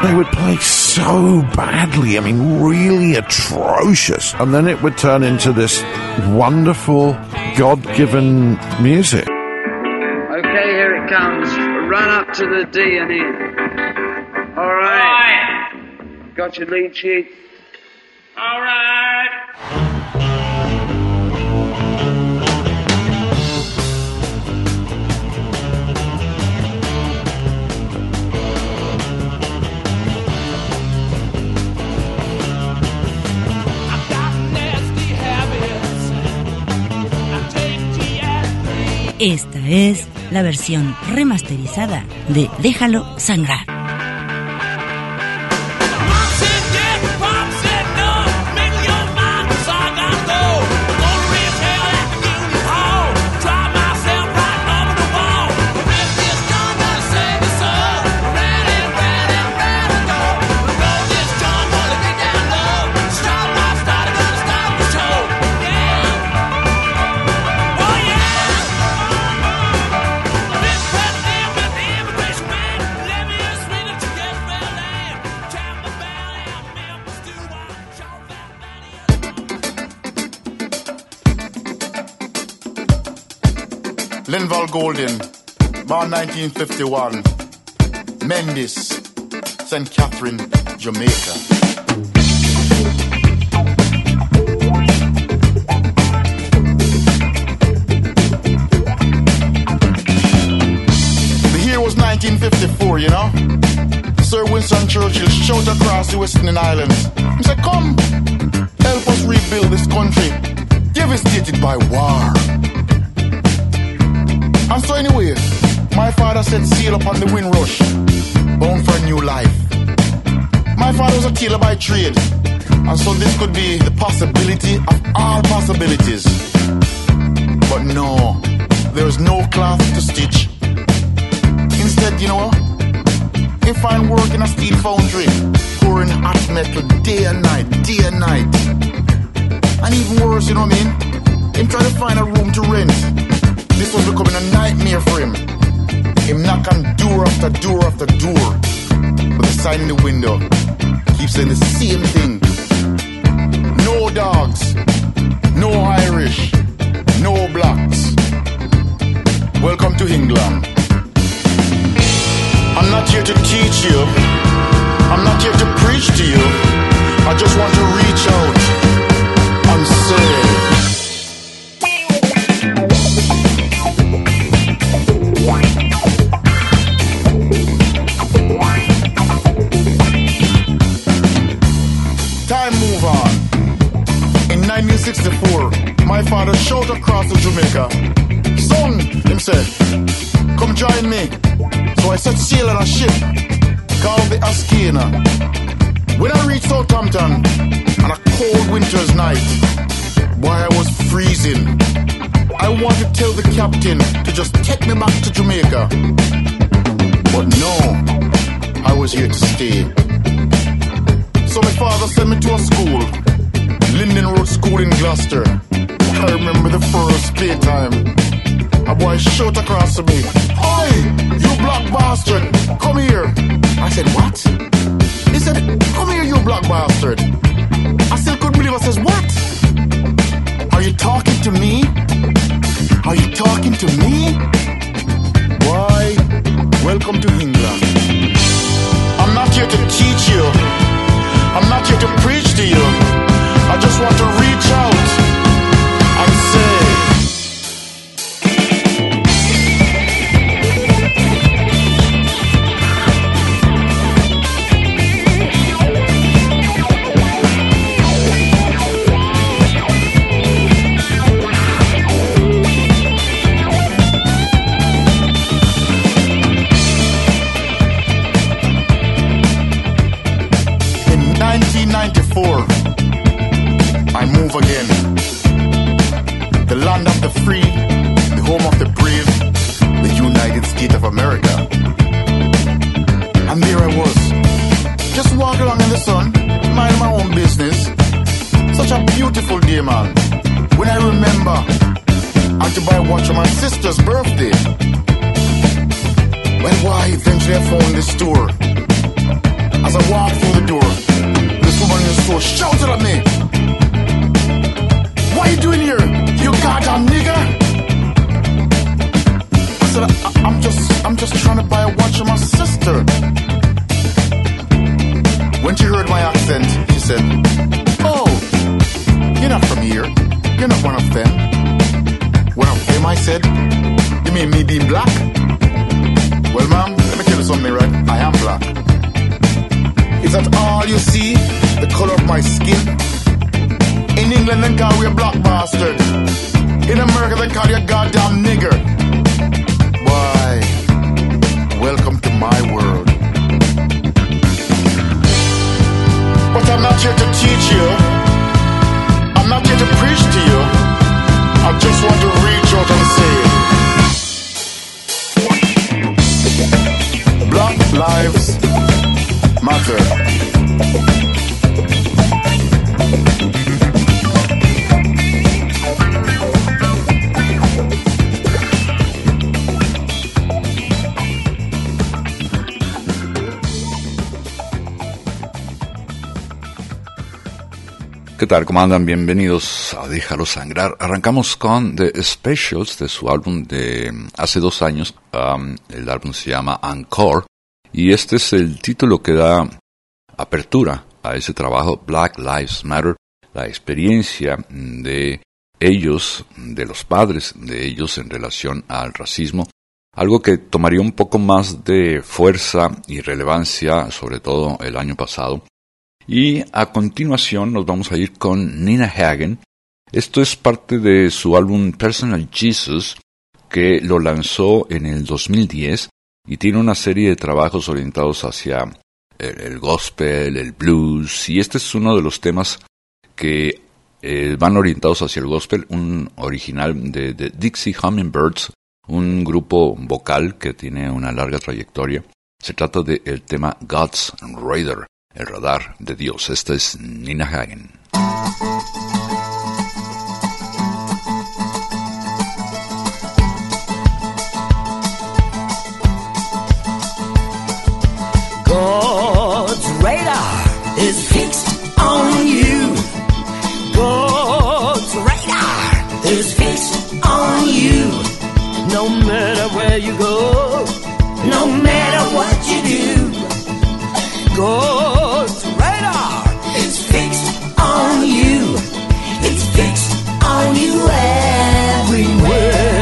They would play so badly, I mean, really atrocious. And then it would turn into this wonderful, God-given music. Okay, here it comes. Run up to the D and E. All right. Got your lead sheet? All right. Esta es la versión remasterizada de Déjalo Sangrar. Linval Golden, born 1951, Mendes, St. Catherine, Jamaica. The year was 1954, you know? Sir Winston Churchill shot across the Western Islands. He said, come, help us rebuild this country, devastated by war. And so anyway, my father set sail upon the Windrush, bound for a new life. My father was a tailor by trade, and so this could be the possibility of all possibilities. But no, there is no cloth to stitch. Instead, you know, he find work in a steel foundry, pouring hot metal day and night, day and night. And even worse, you know what I mean? Him try to find a room to rent. This was becoming a nightmare for him. Him knock on door after door after door, but the sign in the window keeps saying the same thing. No dogs, no Irish, no blacks. Welcome to England. I'm not here to teach you, I'm not here to preach to you. I just want to reach out and say, time move on. In 1964, my father shot across to Jamaica. Son, him said, come join me. So I set sail on a ship called the Askina. When I reached Southampton on a cold winter's night, boy, I was freezing. I wanted to tell the captain to just take me back to Jamaica. But no, I was here to stay. So my father sent me to a school, Linden Road School in Gloucester. I remember the first playtime. A boy shot across to me, "Oi, you black bastard, come here." I said, "What?" He said, "Come here, you black bastard." I still couldn't believe it. I says, "What? Are you talking to me? Are you talking to me?" Why, welcome to England. I'm not here to teach you, I'm not here to preach to you. I just want to reach out and say, I move again. The land of the free, the home of the brave, the United States of America. And there I was, just walking along in the sun, minding my own business. Such a beautiful day, man. When I remember I had to buy a watch for my sister's birthday. Well, why, eventually I found this store. As I walked through the door, this woman in the store shouted at me, "What are you doing here, you goddamn nigger?" I said, I'm just trying to buy a watch for my sister. When she heard my accent, she said, "Oh, you're not from here. You're not one of them." One of them, I said. "You mean me being black?" "Well, ma'am, let me tell you something, right? I am black." "Is that all you see? The color of my skin?" "In England, they call you a black bastard. In America, they call you a goddamn nigger." Why, welcome to my world. But I'm not here to teach you. I'm not here to preach to you. I just want to reach out and say, Black lives matter. ¿Qué tal? ¿Cómo andan? Bienvenidos a Déjalo Sangrar. Arrancamos con The Specials de su álbum de hace 2 años. El álbum se llama Encore y este es el título que da apertura a ese trabajo, Black Lives Matter, la experiencia de ellos, de los padres de ellos en relación al racismo. Algo que tomaría un poco más de fuerza y relevancia, sobre todo el año pasado. Y a continuación nos vamos a ir con Nina Hagen. Esto es parte de su álbum Personal Jesus, que lo lanzó en el 2010 y tiene una serie de trabajos orientados hacia el gospel, el blues, y este es uno de los temas que van orientados hacia el gospel, un original de Dixie Hummingbirds, un grupo vocal que tiene una larga trayectoria. Se trata del tema God's Radar. El radar de Dios. Esta es Nina Hagen. God's radar is fixed on you. God's radar is fixed on you. No matter where you go, no matter what you do, God's radar is fixed on you. It's fixed on you everywhere.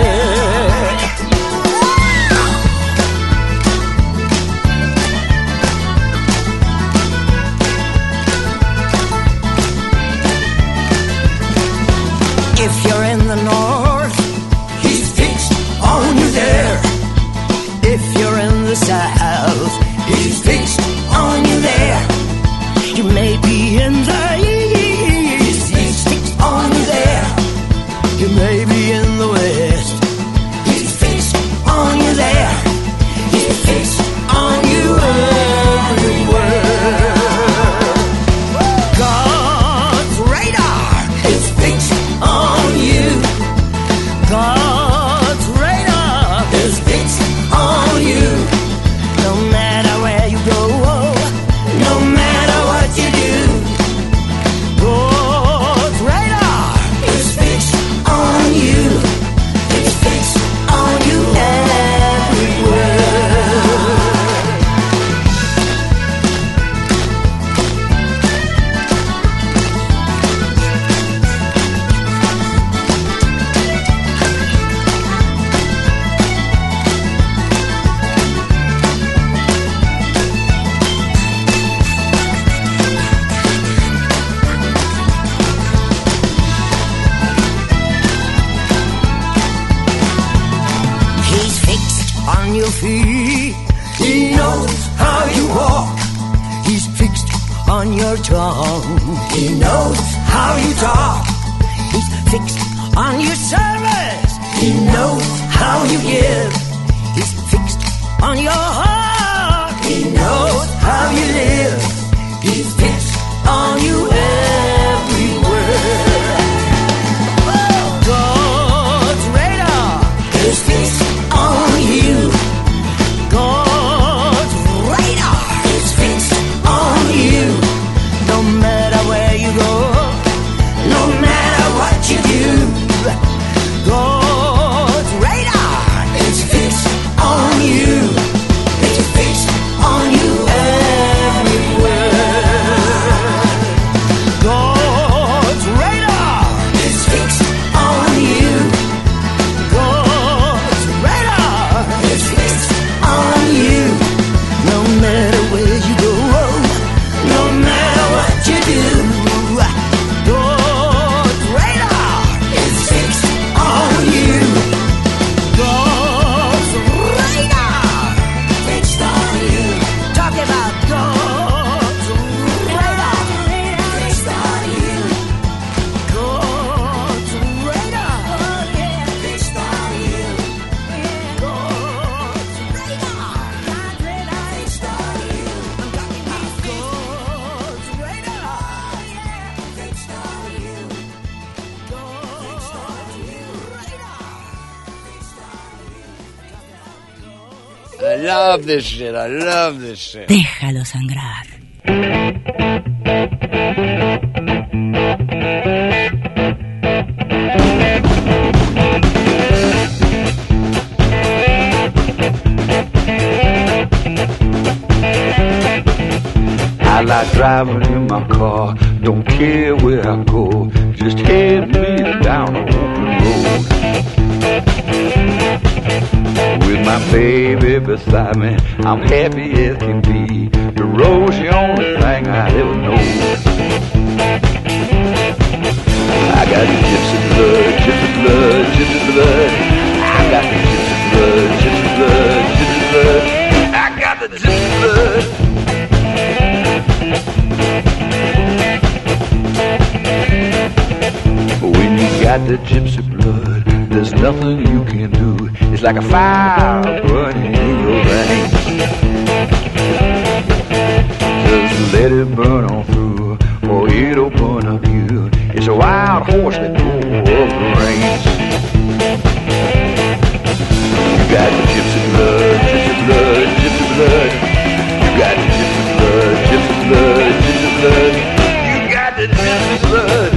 If you're in the north, he's fixed on you there. If you're in the south, he's fixed on you there. You may be in the east, he's fixed on you there. You may be in the west, he's fixed on you there. He's fixed on you everywhere. God's radar is fixed on you. God's radar is fixed on you. No matter where you go, no matter what you do, God's radar is fixed on you. It's fixed on you everywhere. He's fixed on your feet. He knows how you walk. He's fixed on your tongue. He knows how you talk. He's fixed on your service. He knows how you give. He's fixed on your heart. He knows how you live. He's fixed on you everywhere. God's radar is fixed on you. God's radar is fixed on I love this shit. I love this shit. Déjalo sangrar. I like driving in my car, don't care where I go, just head me down an open road. With my baby beside me, I'm happy as can be. The road's the only thing I ever know. I got the gypsy blood, gypsy blood, gypsy blood. I got the gypsy blood, gypsy blood, gypsy blood. I got the gypsy blood. When you got the gypsy blood, there's nothing you can do. It's like a fire burning in your veins. Just let it burn on through, or it'll burn up you. It's a wild horse that goes up the range. You got the gypsy blood, gypsy blood, gypsy blood. You got the gypsy blood, gypsy blood, gypsy blood. You got the gypsy blood.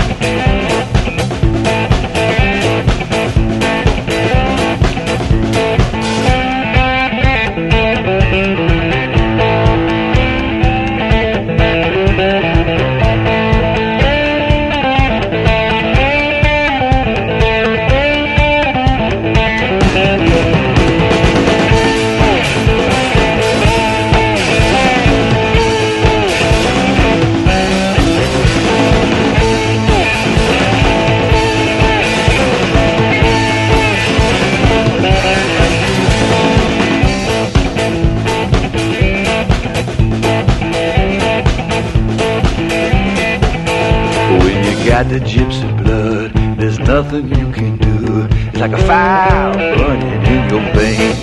Got the gypsy blood, there's nothing you can do. It's like a fire burning in your veins.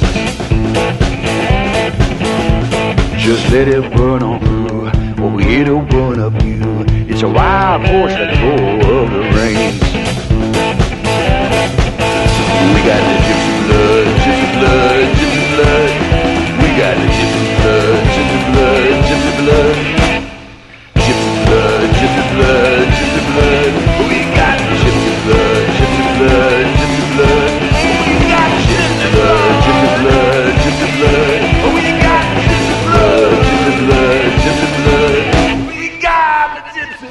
Just let it burn on through, or it'll burn up you. It's a wild horse that goes up the range. We got the gypsy blood, gypsy blood, gypsy blood. We got the gypsy blood, gypsy blood, gypsy blood. Gypsy blood, gypsy blood, gypsy blood. We got gypsy blood, gypsy blood, gypsy blood. We got gypsy blood, gypsy blood, gypsy blood. We got gypsy blood, gypsy blood, gypsy blood. We got the gypsy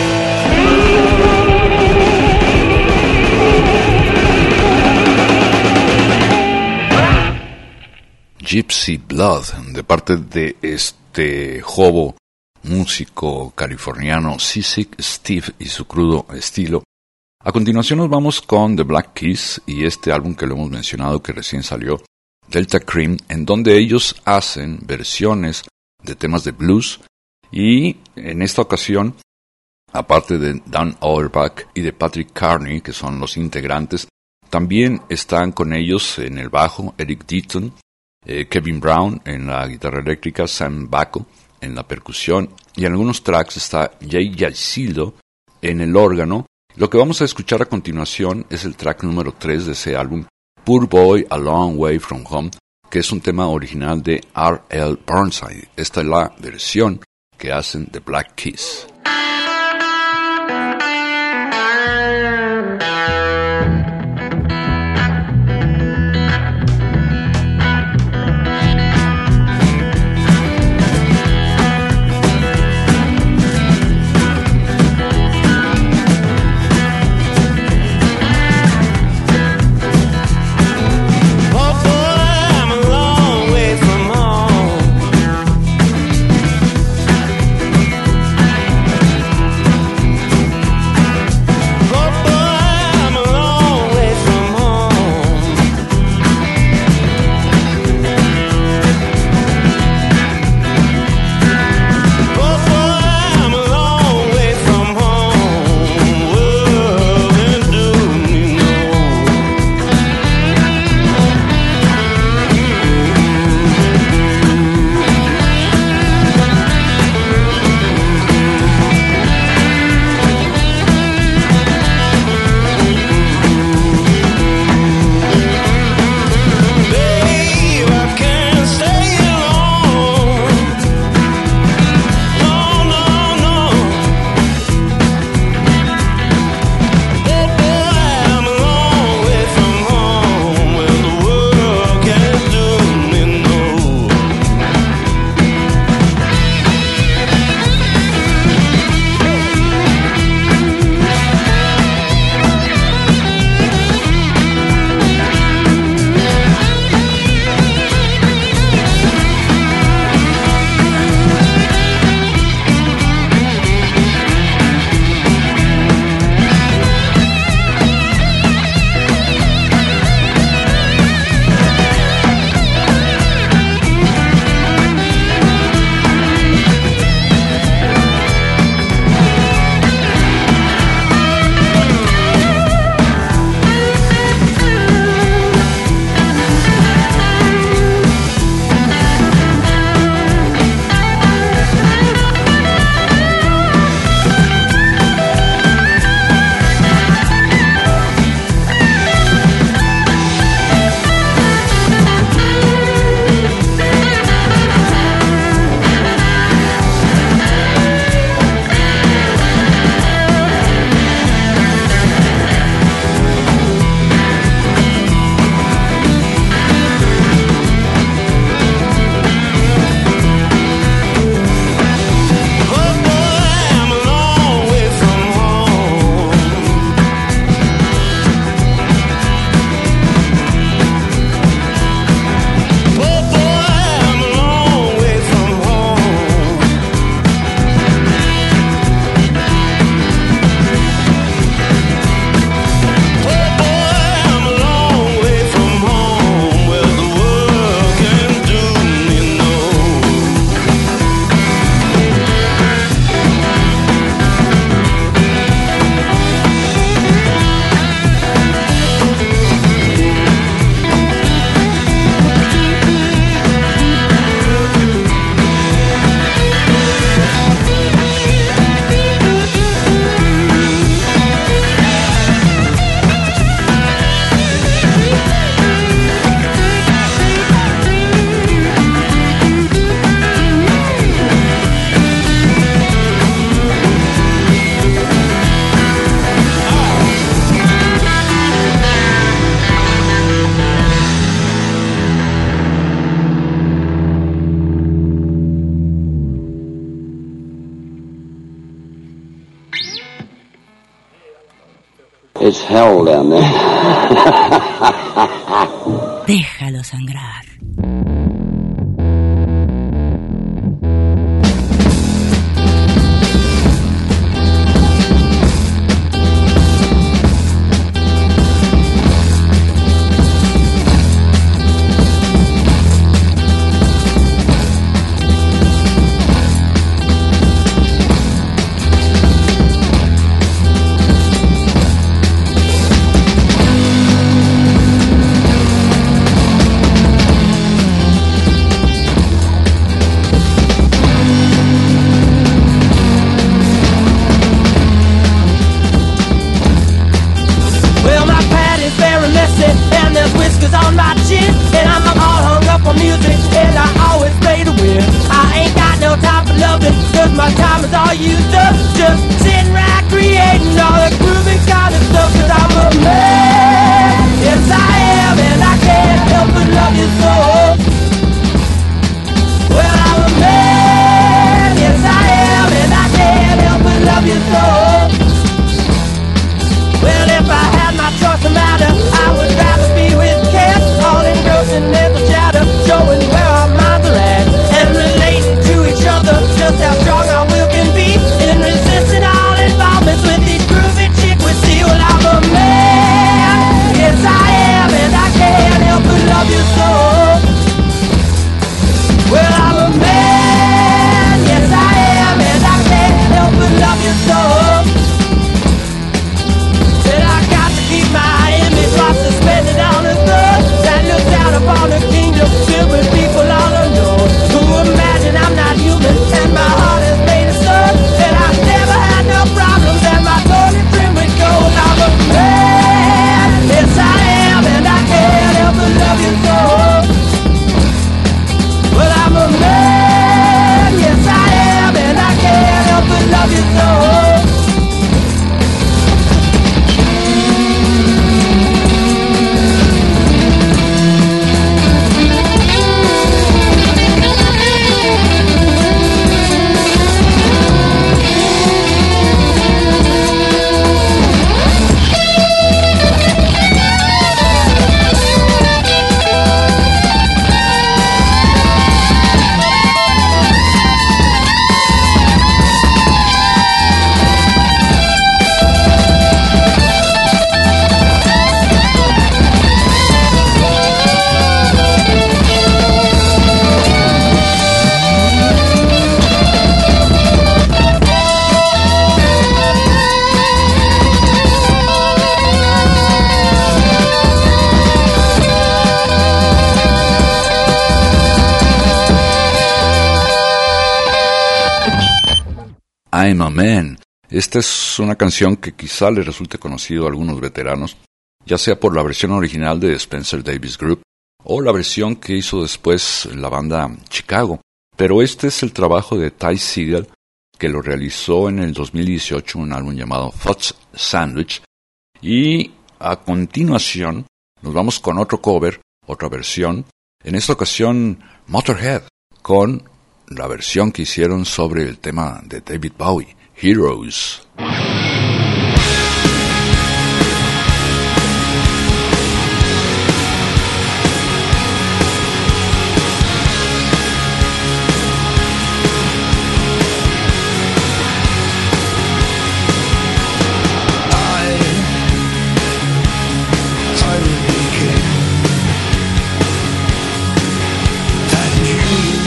blood. Gypsy Blood, de parte de este jovo músico californiano Seasick Steve y su crudo estilo. A continuación nos vamos con The Black Keys y este álbum que lo hemos mencionado que recién salió, Delta Cream, en donde ellos hacen versiones de temas de blues y en esta ocasión, aparte de Dan Auerbach y de Patrick Carney, que son los integrantes, también están con ellos en el bajo Eric Deaton, Kevin Brown en la guitarra eléctrica, Sam Bacco en la percusión y en algunos tracks está Jay Yasildo en el órgano. Lo que vamos a escuchar a continuación es el track número 3 de ese álbum, Poor Boy A Long Way From Home, que es un tema original de R.L. Burnside. Esta es la versión que hacen The Black Keys. It's hell down there. Déjalo sangrar. I'm a Man. Esta es una canción que quizá le resulte conocido a algunos veteranos, ya sea por la versión original de Spencer Davis Group o la versión que hizo después la banda Chicago. Pero este es el trabajo de Ty Segall, que lo realizó en el 2018 en un álbum llamado Fudge Sandwich. Y a continuación nos vamos con otro cover, otra versión, en esta ocasión Motorhead, con la versión que hicieron sobre el tema de David Bowie, Heroes.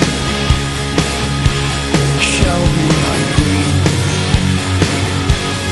Shall be my queen.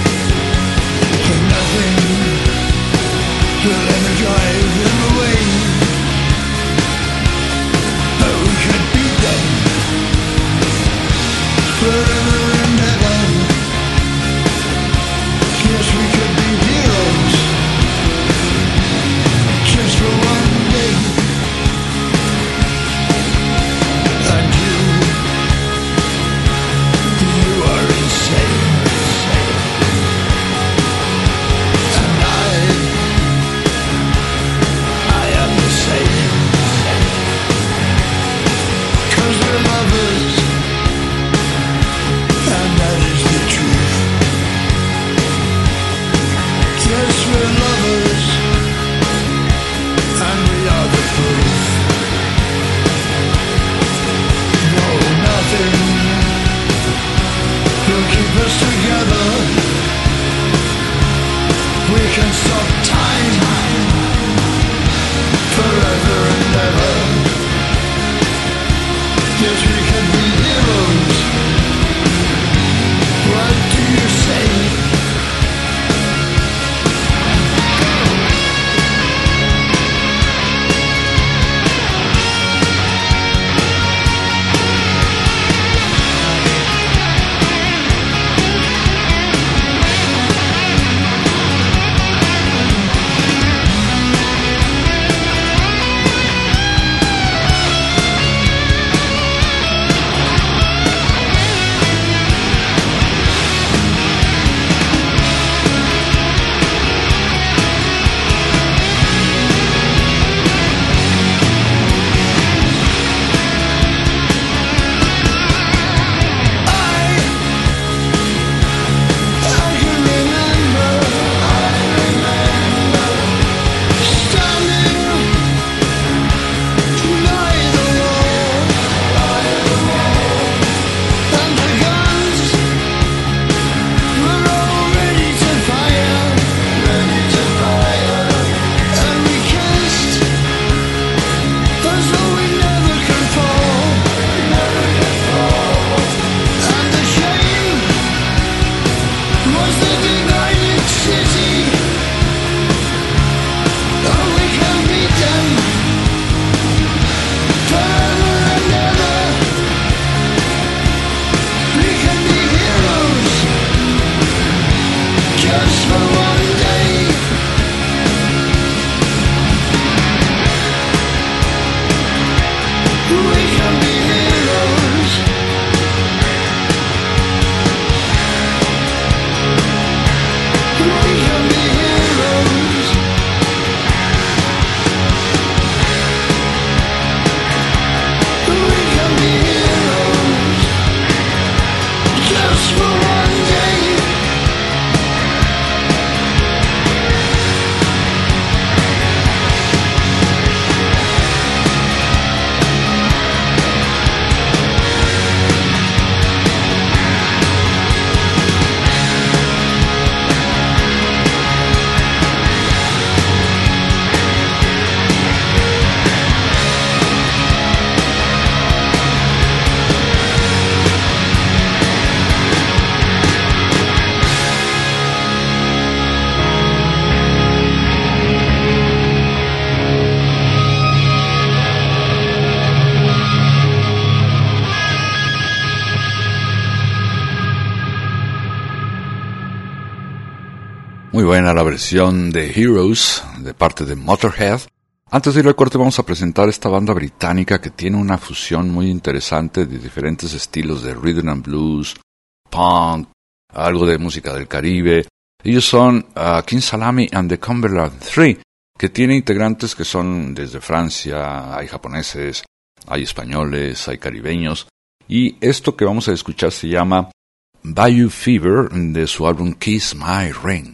Muy buena la versión de Heroes de parte de Motorhead. Antes de ir al corte vamos a presentar esta banda británica que tiene una fusión muy interesante de diferentes estilos de rhythm and blues, punk, algo de música del Caribe. Ellos son King Salami and the Cumberland 3, que tiene integrantes que son desde Francia, hay japoneses, hay españoles, hay caribeños. Y esto que vamos a escuchar se llama Bayou Fever de su álbum Kiss My Ring.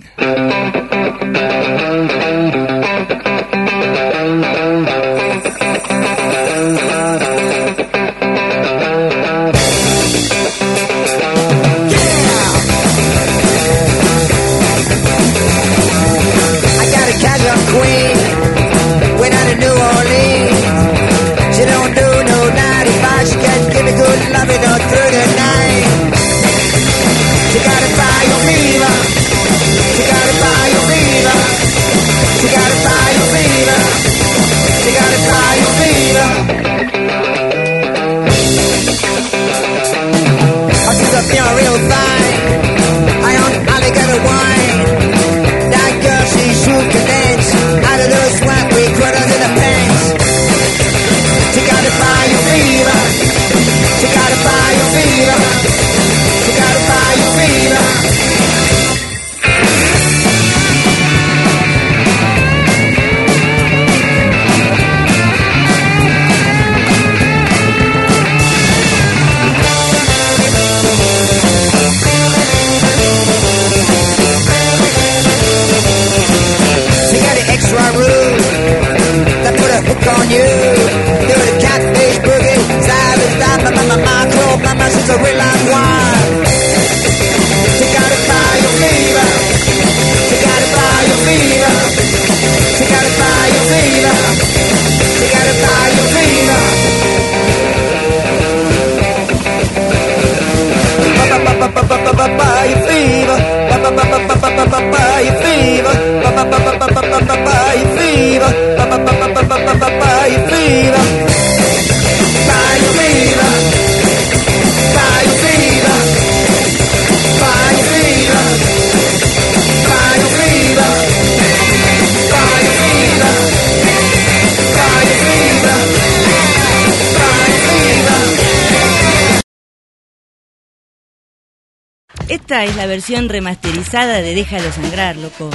Esta es la versión remasterizada de Déjalo Sangrar, loco.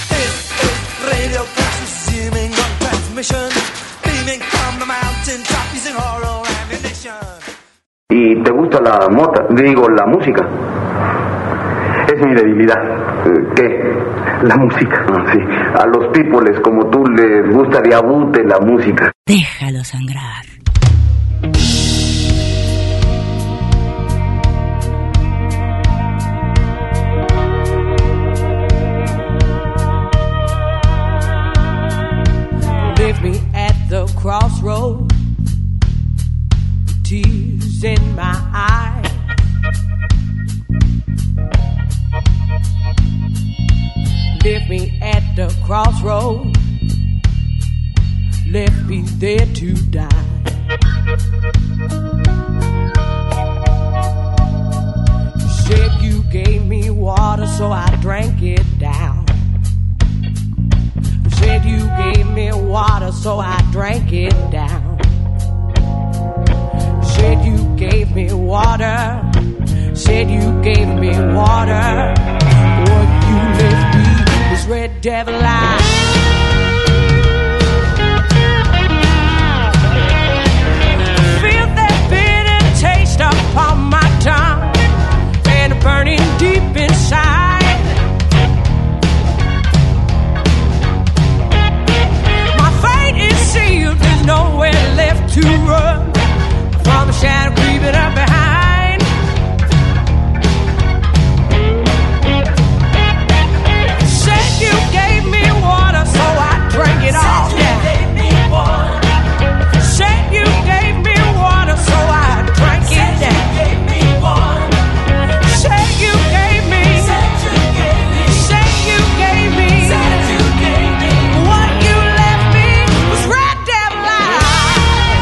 ¿Y te gusta la la música? Es mi debilidad. ¿Qué? La música. Sí. A los peoples como tú les gusta de abute la música. Déjalo sangrar. Leave me at the crossroad, tears in my eyes. Leave me at the crossroad, left me there to die. You said you gave me water, so I drank it down. You said you gave me water, so I drank it down. water. Said you gave me water. What you left me was red devil eyes. Feel that bitter taste upon my tongue and burning deep inside. My fate is sealed. There's nowhere left to run from the shadow creeping up behind. Said you gave me water, so I drank it all down. Said you gave me water, so I drank it down. Said you gave me. Said you gave me. What you left me was red devil eyes.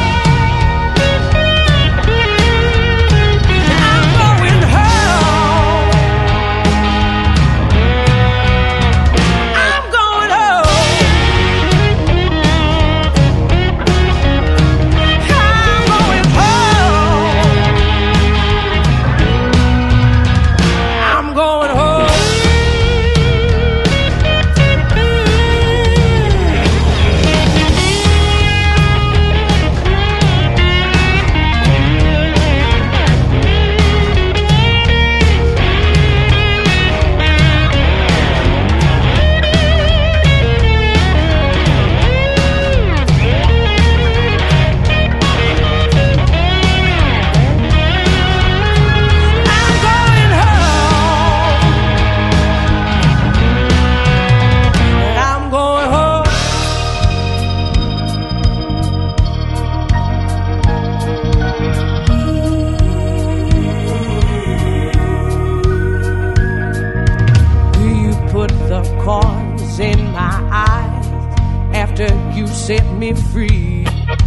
I'm going home. I'm going home. I'm going home. I'm going home. I'm going home. Will you put the corns in my eyes after you set me free?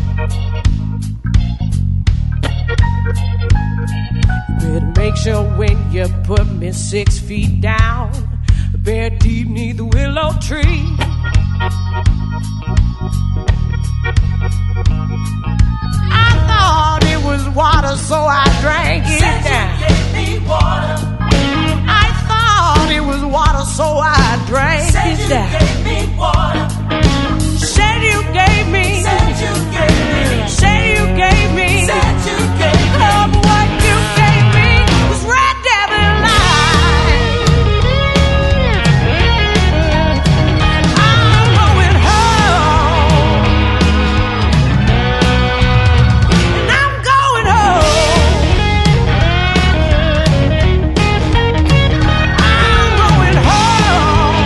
You better make sure when you put me 6 feet down, buried deep neath the willow tree. I thought it was water, so I drank it down. I thought it was water, so I drank it down. Said you gave me. Said you gave me. Oh, but what you gave me was red devil eyes. I'm going home. And I'm going home. I'm going home.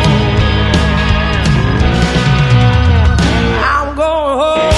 I'm going home.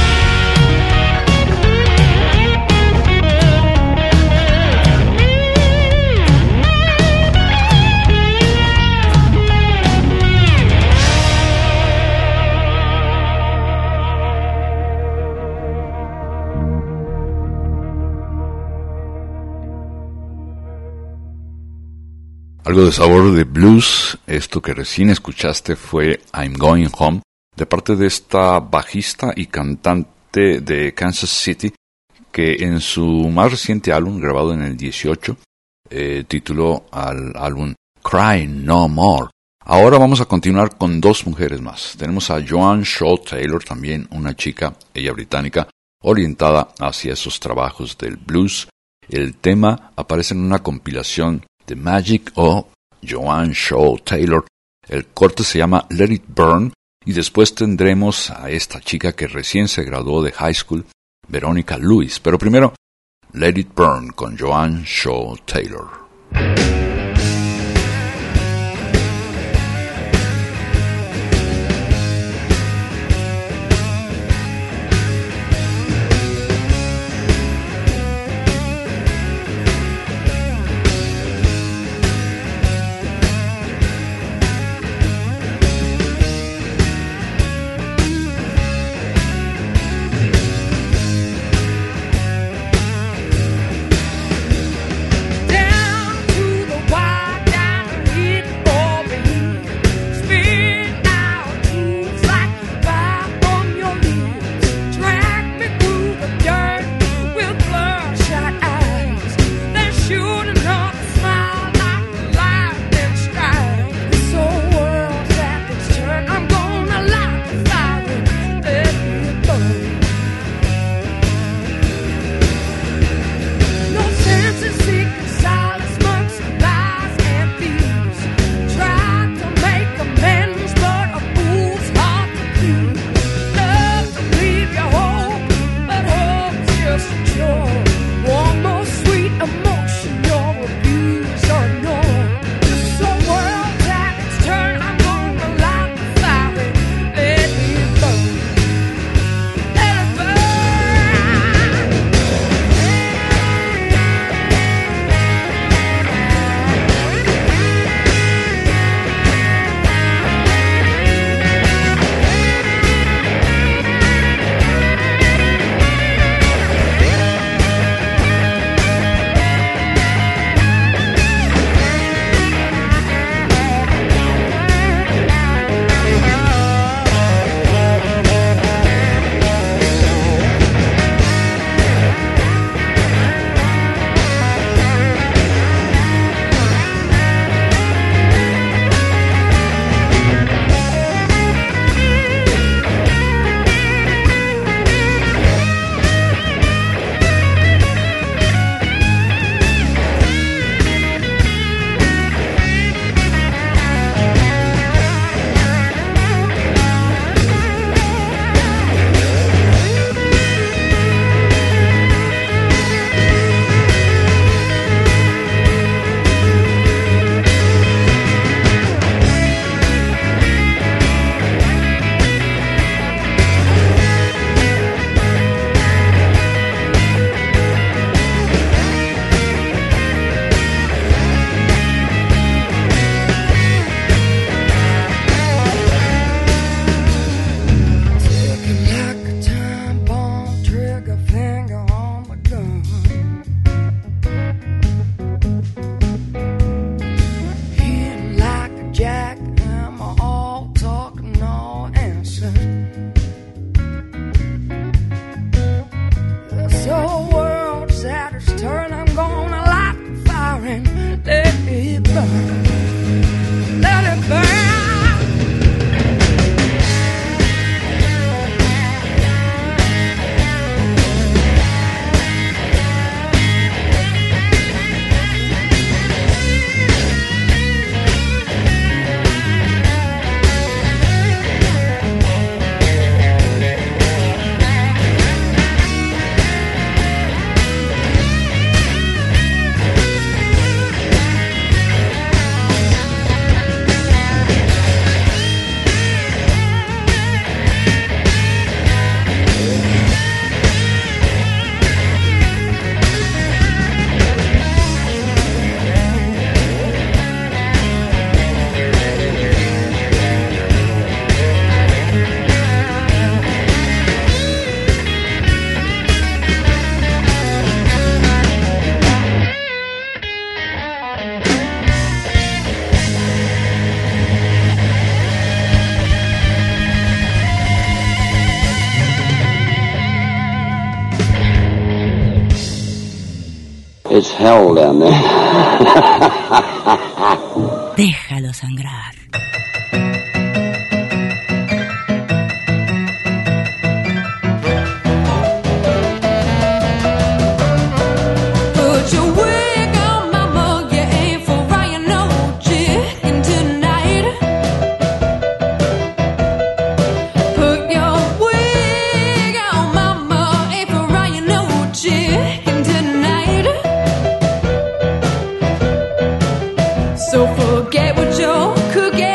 Algo de sabor de blues. Esto que recién escuchaste fue I'm Going Home, de parte de esta bajista y cantante de Kansas City, que en su más reciente álbum, grabado en el 18, tituló al álbum Cry No More. Ahora vamos a continuar con dos mujeres más. Tenemos a Joan Shaw Taylor, también una chica, ella británica, orientada hacia esos trabajos del blues. El tema aparece en una compilación The Magic of Joan Shaw Taylor. El corte se llama Let It Burn, y después tendremos a esta chica que recién se graduó de high school, Veronica Lewis. Pero primero, Let It Burn con Joan Shaw Taylor. Down to the burn. Let it burn. It's hell down there. Déjalo sangrar. Put your wig on, mama, you ain't for frying no chicken tonight. Put your wig on, mama, ain't for frying no chicken tonight. So forget what you're cooking.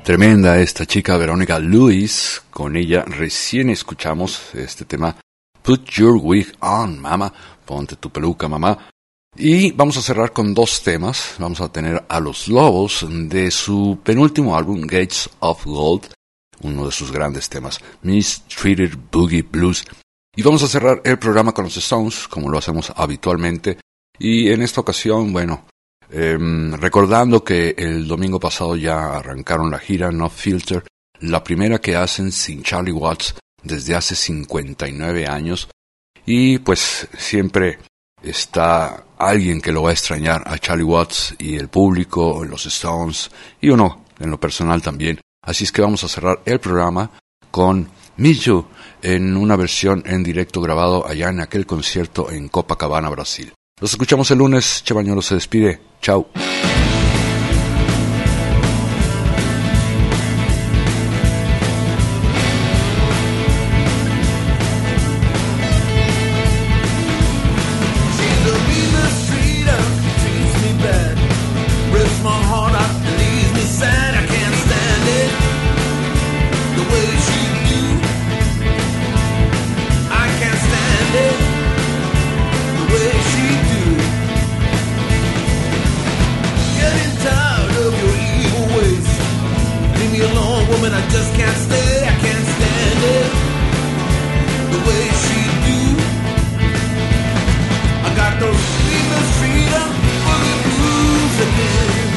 Tremenda esta chica, Verónica Lewis. Con ella recién escuchamos este tema, Put Your Wig On, Mama. Ponte tu peluca, mamá. Y vamos a cerrar con dos temas. Vamos a tener a Los Lobos de su penúltimo álbum, Gates of Gold, uno de sus grandes temas, Mistreated Boogie Blues. Y vamos a cerrar el programa con los Stones, como lo hacemos habitualmente. Y en esta ocasión, bueno, recordando que el domingo pasado ya arrancaron la gira No Filter, la primera que hacen sin Charlie Watts desde hace 59 años. Y pues siempre está alguien que lo va a extrañar a Charlie Watts y el público, los Stones y uno en lo personal también. Así es que vamos a cerrar el programa con Miss You en una versión en directo grabado allá en aquel concierto en Copacabana, Brasil. Los escuchamos el lunes. Che Bañuelo se despide. Chao. I just can't stay, I can't stand it, the way she do. I got those feelings, freedom, boogie blues again.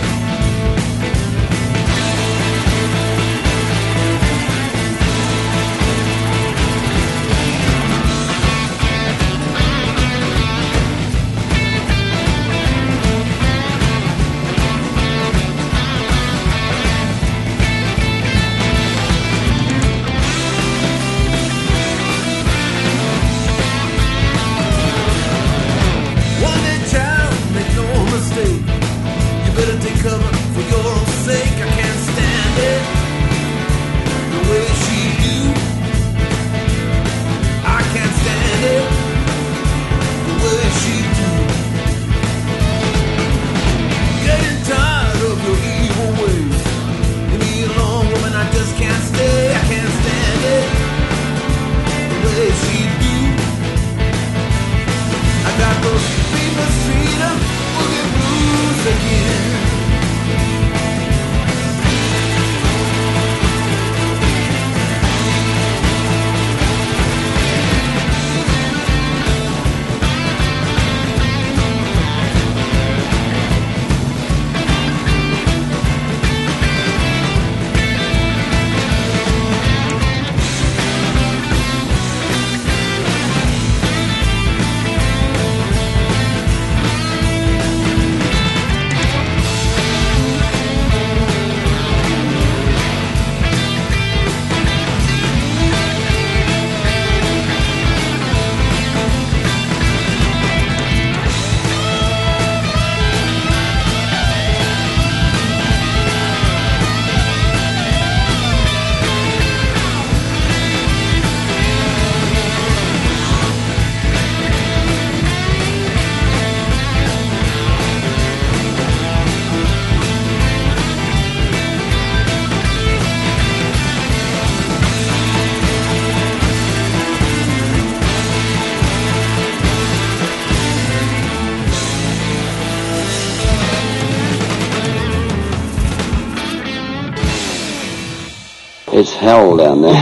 It's hell down there.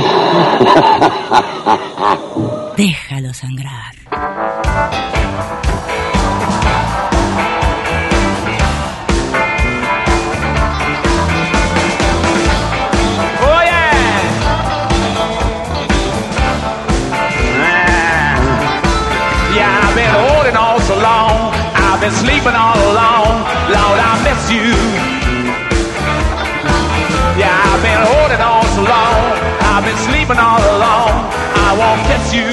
Déjalo sangrar. Oh yeah! Yeah, I've been holding on so long. I've been sleeping all alone. Lord, I miss you. Yeah, I've been holding on so long. I've been sleeping all alone. I won't kiss you.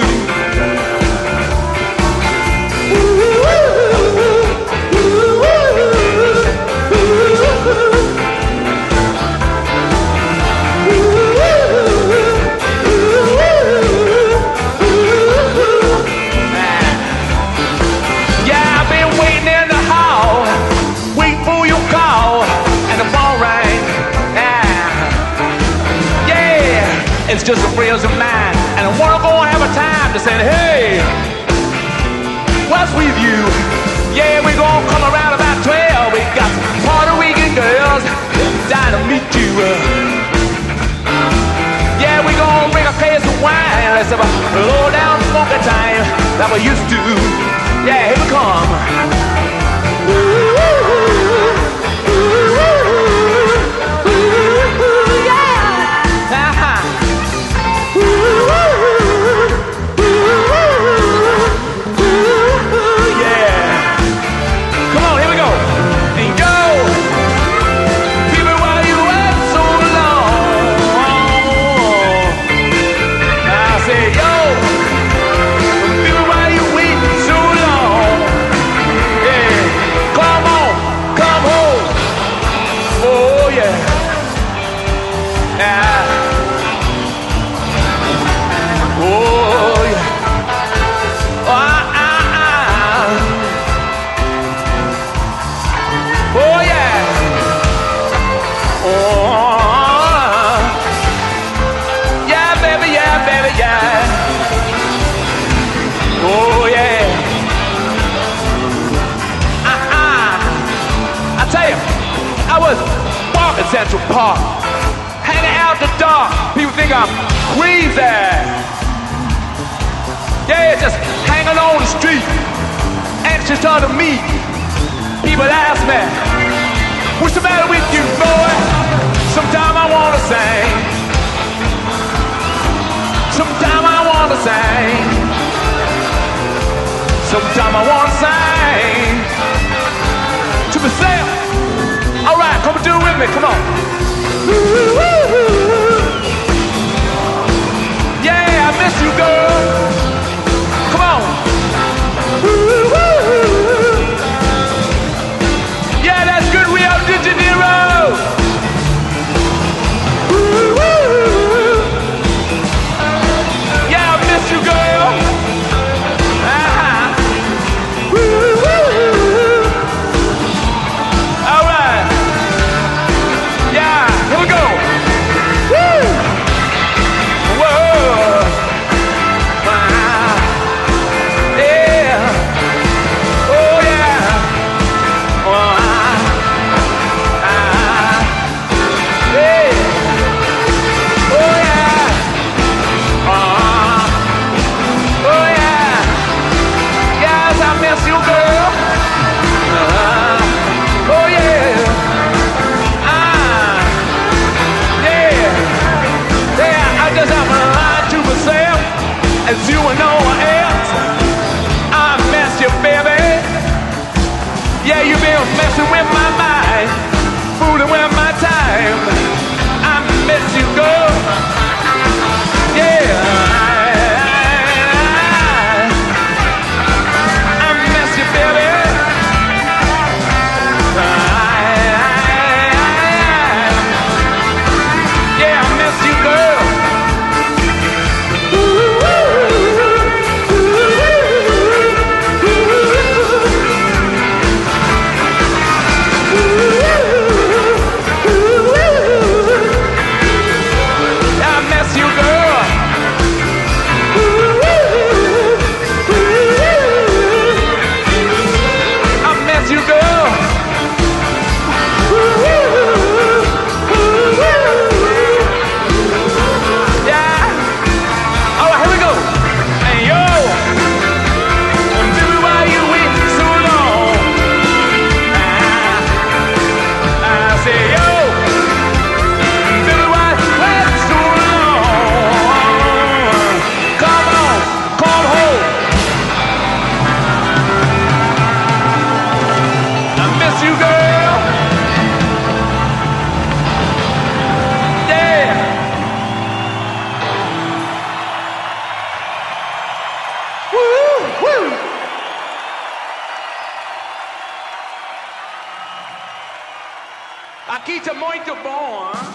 Yeah, I've been waiting in the house. it's just a phrase of mine. And I wanna go and have a time to say, hey, what's with you? Yeah, we gonna come around about 12. We got some Puerto Rican girls dying to meet you. Yeah, we gonna bring a case of wine. Let's have a low down funky time like we used to. Yeah, here we come. Central Park, hanging out the dark. People think I'm crazy. Yeah, just hanging on the street, anxious to meet. People ask me, what's the matter with you, boy? Sometimes I wanna sing. Sometimes I wanna sing. Sometimes I wanna sing to myself. All right, come and do it with me. Come on. Yeah, I miss you, girl. Come on. Yeah, that's good, Rio de Janeiro. Yeah, I miss you, girl. All right. Yeah, here we go. Woo! Whoa. Yeah. Oh, yeah. Hey. Oh, yeah. Oh, yeah. Yes, I miss you, girl. Oh, yeah. I just have a lie to myself, as you and no one else. I miss you, baby. Yeah, you've been messing with my mind, fooling with my time. I miss you, girl. Yeah, I miss you, baby. Yeah, I miss you, girl. Aqui tá muito bom, hein?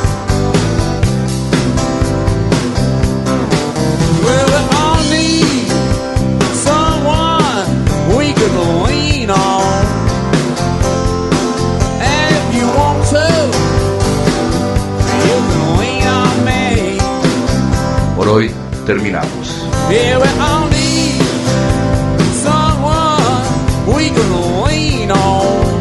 Well, we all need terminamos. Yeah, we all need someone we can lean on.